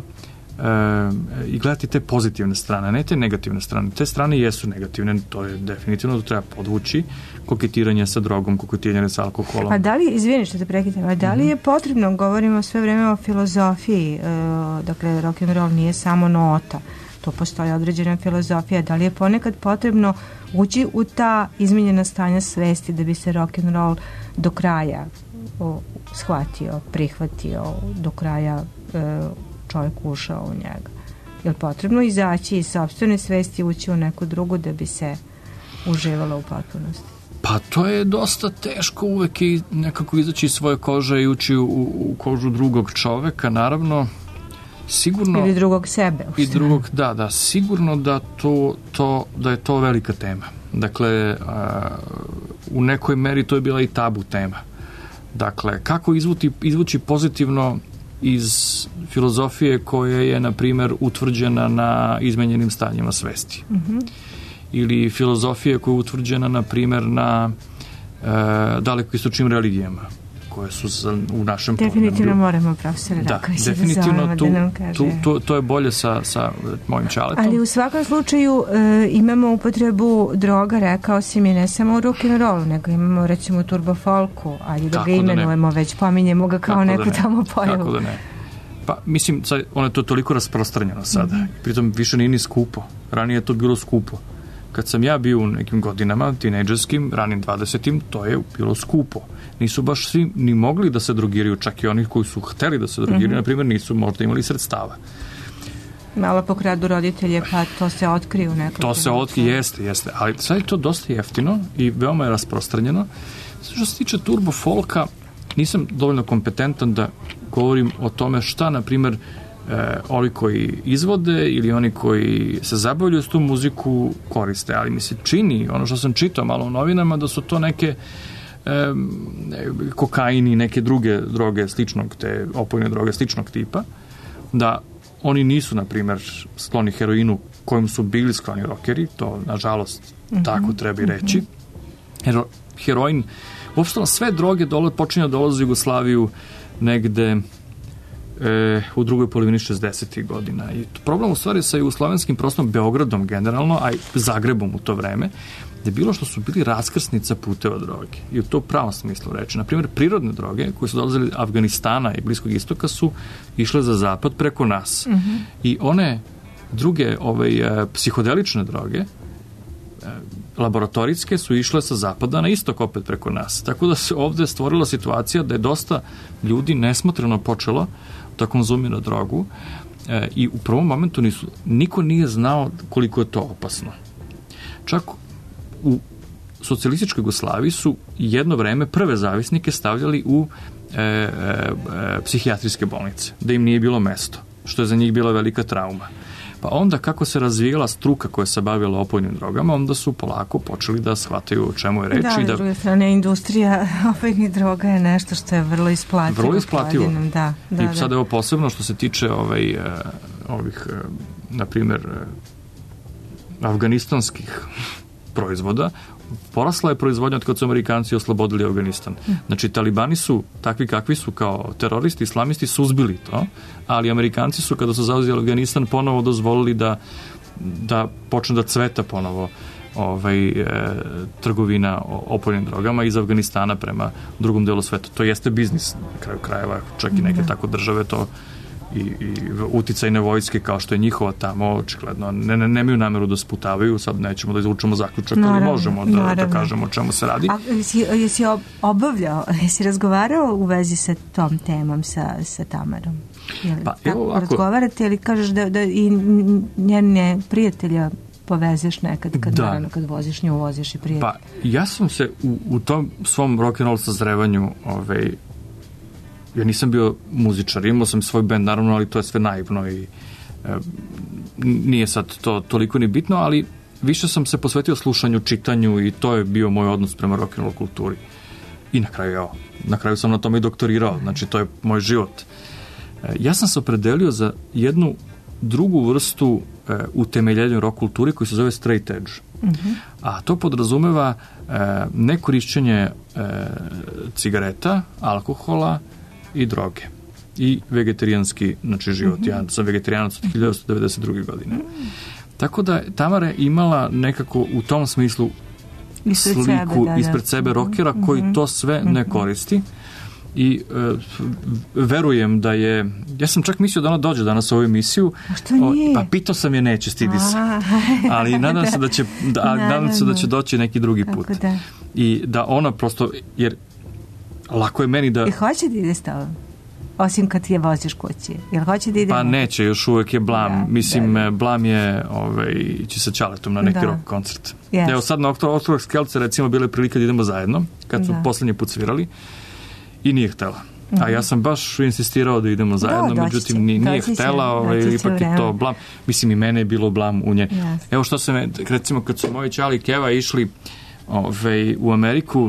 i gledati te pozitivne strane, ne te negativne strane. Te strane jesu negativne, to je definitivno, to treba podvući, koketiranje sa drogom, koketiranje sa alkoholom. A da li, izvini što te prekidam, a da li je potrebno, govorimo sve vreme o filozofiji, dakle rock'n'roll nije samo nota, to postoji određena filozofija, da li je ponekad potrebno ući u ta izmenjena stanja svesti da bi se rock'n'roll do kraja shvatio, prihvatio, do kraja čovjek ušao u njega? Je li potrebno izaći iz sopstvene svesti i ući u neku drugu da bi se uživalo u potpunosti? Pa to je dosta teško uvek i nekako izaći iz svoje kože i ući u kožu drugog čoveka, naravno. Sigurno, ili drugog sebe. I drugog, da, sigurno da da je to velika tema. Dakle, u nekoj meri to je bila i tabu tema. Dakle, kako izvući pozitivno iz filozofije koja je, na primjer, utvrđena na izmenjenim stanjima svesti. Ili filozofije koja je utvrđena, na primjer, na dalekoistočnim religijama, koje su u našem podneblju. Definitivno moramo, profesore Raković, definitivno to je bolje sa mojim čaletom. Ali u svakom slučaju imamo upotrebu droga, rekao si mi, ne samo u rock'n'rollu, nego imamo recimo u turbo folku, ali da ga imenujemo, već pominjemo ga kao neku tamo pojavu. Kako da ne. Pa, mislim, ono je to toliko rasprostranjeno sada. Pritom više nije ni skupo. Ranije je to bilo skupo. Kad sam ja bio u nekim godinama, tinejdžerskim, ranim 20. to je bilo skupo. Nisu baš svi ni mogli da se drogiraju, čak i oni koji su hteli da se drogiraju, na primjer, nisu možda imali sredstava. Malo pokradu roditelje, pa to se otkriju nekako. To se otkriju, jeste. Ali sad je to dosta jeftino i veoma je rasprostranjeno. Što se tiče turbo folka, nisam dovoljno kompetentan da govorim o tome šta, na primjer, ovi koji izvode ili oni koji se zabavljaju s tu muziku koriste, ali mi se čini, ono što sam čitao malo u novinama, da su to neke kokaini, neke druge droge sličnog, te opojne droge sličnog tipa, da oni nisu, na primjer, skloni heroinu kojim su bili skloni rockeri, to, nažalost, tako treba i reći. Heroin, uopšte sve droge počinju da dolaze u Jugoslaviju negde u drugoj polovini 60. godina. I problem u stvari sa jugoslovenskim prostorom, Beogradom generalno, a i Zagrebom u to vreme, da je bilo što su bili raskrsnica puteva droge. I u to pravom smislu reći. Naprimjer, prirodne droge koje su dolazile iz Afganistana i Bliskog istoka su išle za zapad preko nas. I one druge psihodelične droge, laboratorijske, su išle sa zapada na istok opet preko nas. Tako da se ovde stvorila situacija da je dosta ljudi nesmotreno počelo da konzumira drogu i u prvom momentu niko nije znao koliko je to opasno. Čak u socijalističkoj Jugoslaviji su jedno vreme prve zavisnike stavljali u psihijatrijske bolnice, da im nije bilo mesto, što je za njih bila velika trauma. Pa onda kako se razvijela struka koja se bavila opojnim drogama, onda su polako počeli da shvataju o čemu je reč. Da, s druge strane, industrija opojnih droga je nešto što je vrlo isplativo. Vrlo isplativo. I sad evo posebno što se tiče ovih, na primjer, afganistanskih proizvoda, porasla je proizvodnja od kad su Amerikanci oslobodili Afganistan. Znači, talibani su takvi kakvi su kao teroristi, islamisti, suzbili to, ali Amerikanci su, kada su zauzeli Afganistan, ponovo dozvolili da počne da cveta ponovo trgovina opojnim drogama iz Afganistana prema drugom delu sveta. To jeste biznis na kraju krajeva, čak i neke tako države to i uticajne vojske kao što je njihova tamo, očigledno nemaju nameru da sputavaju, sad nećemo da izvučemo zaključak, ali možemo da kažemo o čemu se radi. A jesi obavljao, jesi razgovarao u vezi sa tom temom sa Tamarom? Pa evo ovako. Razgovarate ili kažeš da i njene prijatelja povezeš nekad kad voziš nju, voziš i prijatelja? Pa ja sam se u tom svom rock'n'roll sazrevanju ja nisam bio muzičar, imao sam svoj bend, naravno, ali to je sve naivno i nije sad to toliko ni bitno, ali više sam se posvetio slušanju, čitanju i to je bio moj odnos prema rock'n'roll kulturi. I na kraju sam na tome i doktorirao, znači to je moj život. Ja sam se opredelio za jednu drugu vrstu utemeljenju rock kulturi koji se zove straight edge. A to podrazumeva nekorišćenje cigareta, alkohola i droge. I vegetarijanski, znači, život. Ja sam vegetarijanac od 1992. godine. Tako da Tamara je imala nekako u tom smislu sliku ispred sebe rockera koji to sve ne koristi. I verujem da je, ja sam čak mislio da ona dođe danas u ovu emisiju, pa pitao sam je, neće, stidi se, ali nadam se da će doći neki drugi put i da ona prosto, jer lako je meni da... I hoće da ide s tobom? Osim kad je voziš kući. Jel hoće da ide? Pa neće, još uvek je blam. Blam je ići sa Ćaletom na neki rock koncert. Evo sad na Ostrog Skelce recimo bile prilike da idemo zajedno, kad smo poslednji put svirali i nije htela. A ja sam baš insistirao da idemo zajedno, međutim nije htela, ipak je to blam. Mislim, i mene je bilo blam u nje. Evo što se recimo kad su moji Ćali i Keva išli u Ameriku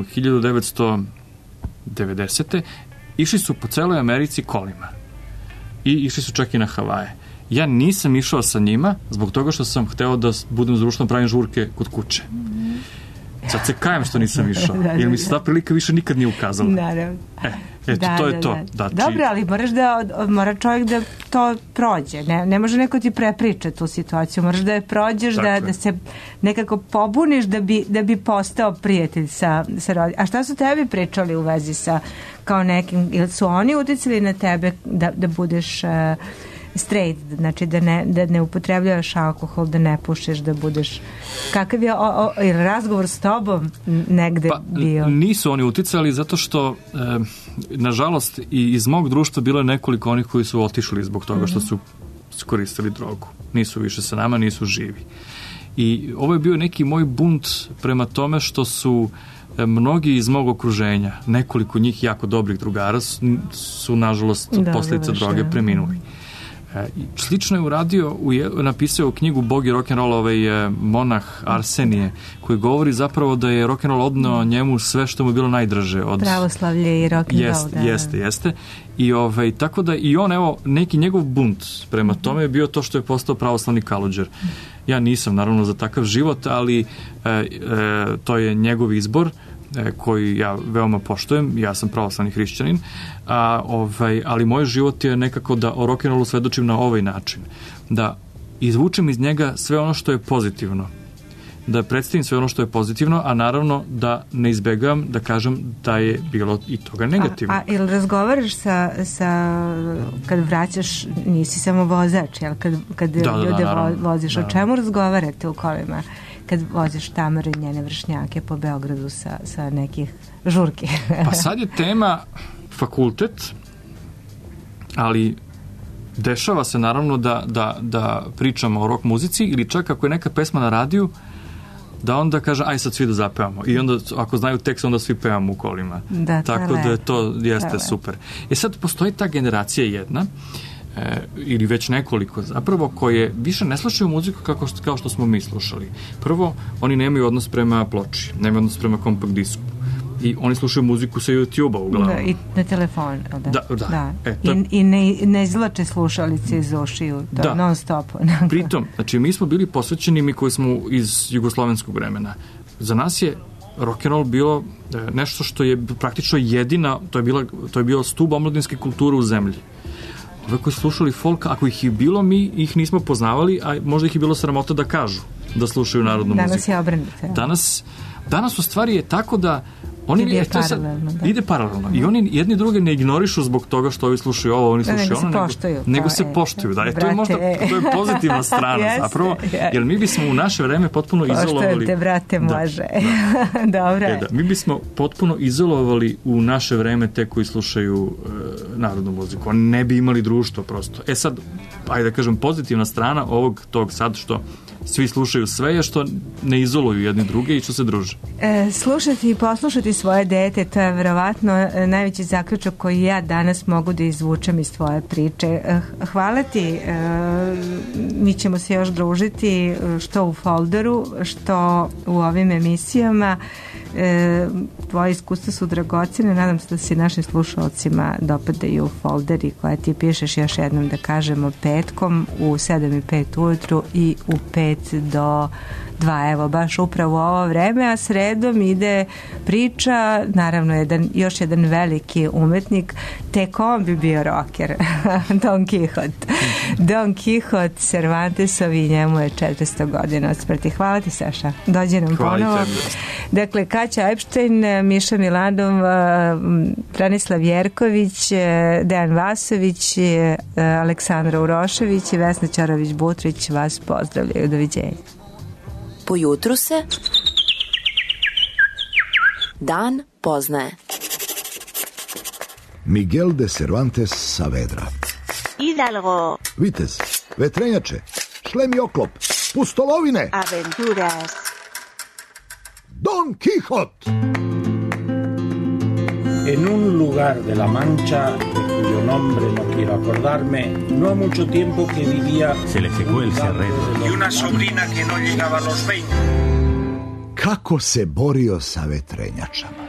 1990. Išli su po celoj Americi kolima. I išli su čak i na Havaje. Ja nisam išao sa njima zbog toga što sam hteo da budem zaručno pravim žurke kod kuće. Sad se kajem što nisam išao, jer mi se ta prilika više nikad nije ukazala. Naravno. Eto, to je to. Dobro, ali mora čovjek da to prođe. Ne može neko ti prepričati tu situaciju. Moraš da je prođeš, da se nekako pobuniš da bi postao prijatelj sa roditeljem. A šta su tebi pričali u vezi sa kao nekim, ili su oni uticali na tebe da budeš straight, znači da ne upotrebljavaš alkohol, da ne pušiš, da budeš... Kakav je razgovor s tobom negde bio? Nisu oni uticali zato što nažalost i iz mog društva bilo je nekoliko onih koji su otišli zbog toga što su koristili drogu. Nisu više sa nama, nisu živi. I ovo je bio neki moj bunt prema tome što su mnogi iz mog okruženja, nekoliko njih jako dobrih drugara su nažalost od posljedica droge preminuli. Slično je uradio, napisao knjigu Bog i rock'n'roll monah Arsenije, koji govori zapravo da je rock'n'roll odneo njemu sve što mu je bilo najdraže. Od pravoslavlje i rock'n'roll. Jeste. I tako da i on, evo, neki njegov bunt prema tome je bio to što je postao pravoslavni kaludžer. Ja nisam naravno za takav život, ali to je njegov izbor koji ja veoma poštujem, ja sam pravoslavni hrišćanin, ali moj život je nekako da o rock'n'rollu svedočim na ovaj način, da izvučem iz njega sve ono što je pozitivno, da predstavim sve ono što je pozitivno, a naravno da ne izbegavam da kažem da je bilo i toga negativno. A ili razgovaraš kad vraćaš, nisi samo vozač, jel? Kad ljude voziš, o čemu razgovarate u kolima? Kad voziš Tamaru i njene vršnjake po Beogradu sa nekih žurki. Pa sad je tema fakultet, ali dešava se naravno da pričamo o rock muzici ili čak ako je neka pesma na radiju, da onda kaže, aj sad svi da zapevamo. I onda, ako znaju tekst, onda svi pevamo u kolima. Tako da to jeste super. Sad postoji ta generacija jedna, ili već nekoliko zapravo, koje više ne slušaju muziku kao što smo mi slušali. Prvo, oni nemaju odnos prema ploči, nemaju odnos prema kompakt disku. I oni slušaju muziku sa YouTube-a uglavnom. I na telefon. Da. I ne izlače slušalice iz ušiju, non stop. Pritom, znači mi smo bili posvećeni, mi koji smo iz jugoslovenskog vremena. Za nas je rock'n'roll bilo nešto što je praktično jedina, to je bilo stub omladinske kulture u zemlji. Ove koji su slušali folk, ako ih je bilo, mi ih nismo poznavali, a možda ih je bilo sramota da kažu da slušaju narodnu muziku. Danas je obrnuto. Danas u stvari je tako da oni ide paralelno. I oni jedni druge ne ignorišu zbog toga što ovi slušaju ovo, oni slušaju ono, nego se poštuju. To je možda pozitivna strana zapravo, jer mi bismo u naše vreme potpuno izolovali... Poštujete, brate, može. Dobro. Mi bismo potpuno izolovali u naše vreme te koji slušaju narodnu muziku. Oni ne bi imali društvo prosto. Sad, ajde da kažem, pozitivna strana tog sad što svi slušaju sve je što ne izoluju jedni druge i što se druže. Slušati i poslušati svoje dete, to je verovatno najveći zaključak koji ja danas mogu da izvučem iz tvoje priče. Hvala ti, mi ćemo se još družiti što u folderu, što u ovim emisijama. Tvoje iskustva su dragocene, nadam se da se našim slušalcima dopadaju folderi koje ti pišeš, još jednom da kažemo, petkom u 7:05 ujutru i u 5 do 2, evo baš upravo ovo vreme, a sredom ide priča, naravno još jedan veliki umetnik, tek on bi bio rocker, Don Quixote. Don Quixote, Cervantesovi, njemu je 400 godina od smrti. Hvala ti, Saša. Dođe nam ponovo. Dakle, Kaća Epstein, Miša Miladov, Branislav Jerković, Dejan Vasović, Aleksandra Urošević i Vesna Ćorović-Butrić vas pozdravljaju. Doviđenja. Po jutru se dan poznaje. Miguel de Cervantes Saavedra. Hidalgo. Vitez, vetrenjače, šlem i oklop, pustolovine. Aventuras. Don Quijote. En un lugar de La Mancha, de cuyo nombre no quiero acordarme, no ha mucho tiempo que vivía... Se le secó el cerrero. Y una sobrina que no llegaba a los 20. Kako se borio sa vetrenjačama?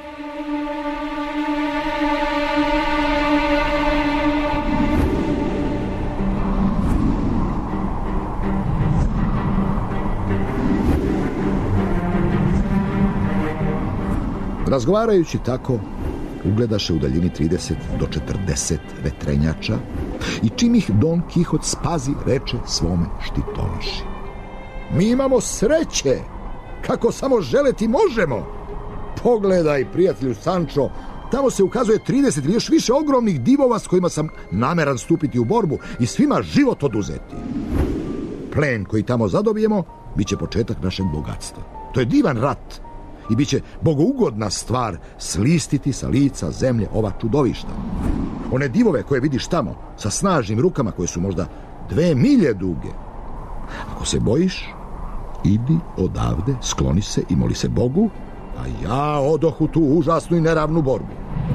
Razgovarajući tako, ugledaše u daljini 30 do 40 vetrenjača i čim ih Don Quixote spazi, reče svome štitonoši: mi imamo sreće, kako samo želeti možemo. Pogledaj, prijatelju Sancho, tamo se ukazuje 30 ili još više ogromnih divova s kojima sam nameran stupiti u borbu i svima život oduzeti. Plen koji tamo zadobijemo bit će početak našeg bogatstva. To je divan rat i bit će bogougodna stvar slistiti sa lica zemlje ova čudovišta. One divove koje vidiš tamo, sa snažnim rukama koje su možda 2 milje duge. Ako se bojiš, idi odavde, skloni se i moli se Bogu, a ja odoh u tu užasnu i neravnu borbu.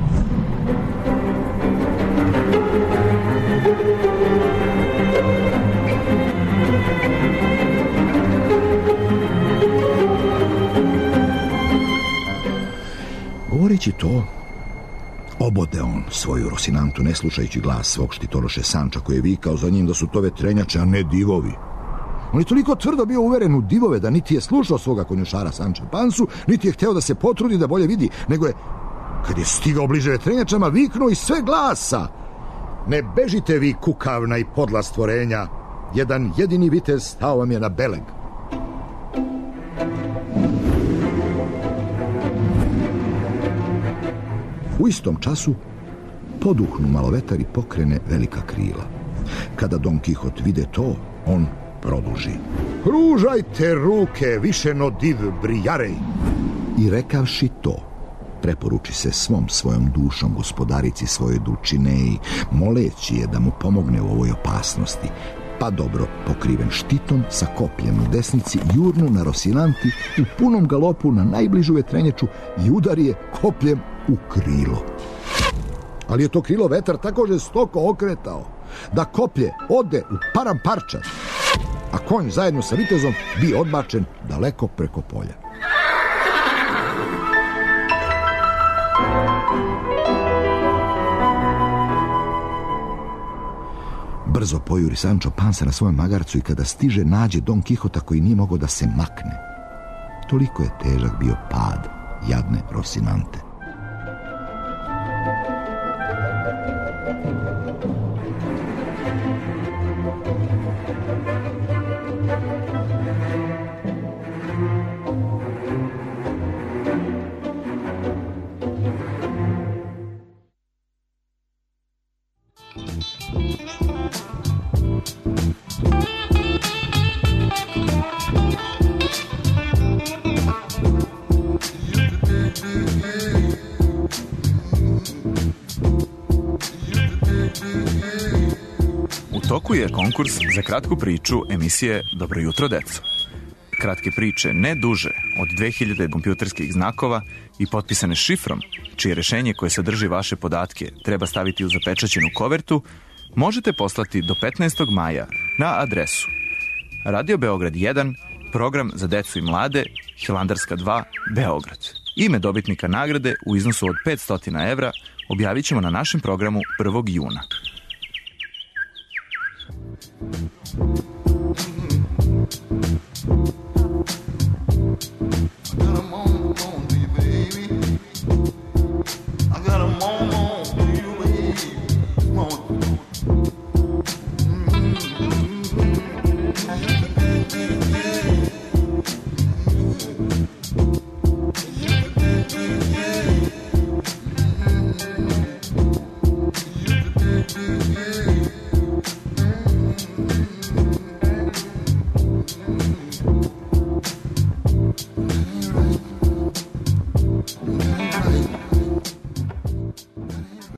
Govoreći to, obode on svoju Rosinantu, ne slušajući glas svog štitoroše Sanča koji je vikao za njim da su to vetrenjače, a ne divovi. On je toliko tvrdo bio uveren u divove da niti je slušao svoga konjušara Sanča Pansu, niti je hteo da se potrudi da bolje vidi, nego je, kad je stigao bliže vetrenjačama, viknuo iz sve glasa: ne bežite vi, kukavna i podla stvorenja, jedan jedini vitez stao vam je na beleg. U istom času poduhnu malo vetar i pokrene velika krila. Kada Don Quixote vide to, on produži: pružajte ruke, više no div brijarej. I rekavši to, preporuči se svojom dušom gospodarici svoje Dulcinei, moleći je da mu pomogne u ovoj opasnosti, pa dobro pokriven štitom sa kopljem u desnici jurnu na Rosinanti u punom galopu na najbližu vetrenjaču i udari je kopljem u krilo. Ali je to krilo vetar tako žestoko okretao da koplje ode u param parčad, a konj zajedno sa vitezom bi odbačen daleko preko polja. Brzo pojuri Sancho Pansa na svojem magarcu i kada stiže, nađe Don Quixota koji nije mogao da se makne. Toliko je težak bio pad jadne Rosinante. U toku je konkurs za kratku priču emisije Dobro jutro, deco. Kratke priče ne duže od 2000 kompjuterskih znakova i potpisane šifrom, čije rešenje koje sadrži vaše podatke treba staviti u zapečaćenu kovertu, možete poslati do 15. maja na adresu Radio Beograd 1, program za decu i mlade, Hilandarska 2, Beograd. Ime dobitnika nagrade u iznosu od 500 evra objavit ćemo na našem programu 1. juna. Yeah.